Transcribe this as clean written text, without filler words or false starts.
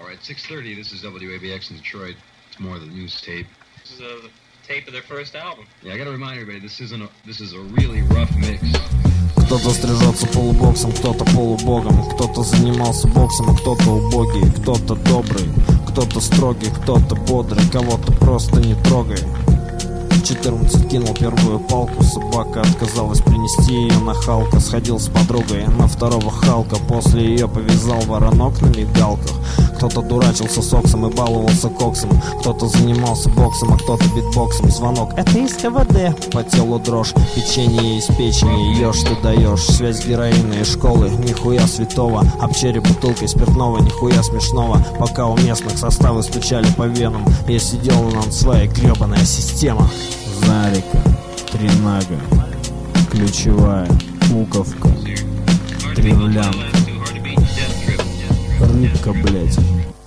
At 6:30, this is WABX in Detroit. It's more than news tape. This is a tape of their first album. Yeah, I gotta remind everybody, this is a really rough mix. Кто-то стрижется полубоксом, кто-то полубогом, кто-то занимался боксом, а кто-то убогий, кто-то добрый, кто-то строгий, кто-то бодрый, кого-то просто не трогай. 14 кинул первую палку, собака отказалась принести ее на Халка. Сходил с подругой на второго Халка, после ее повязал воронок на мигалках. Кто-то дурачился с Оксом и баловался коксом, кто-то занимался боксом, а кто-то битбоксом. Звонок: это из КВД. По телу дрожь, печенье из печени, ешь ты даешь. Связь героина и школы, нихуя святого. Об череп бутылкой спиртного, нихуя смешного. Пока у местных составы стучали по венам, я сидел над своей гребаная система. Зарика, Тринага, Ключевая, Пуковка, Древлянка, Рыбка, блять,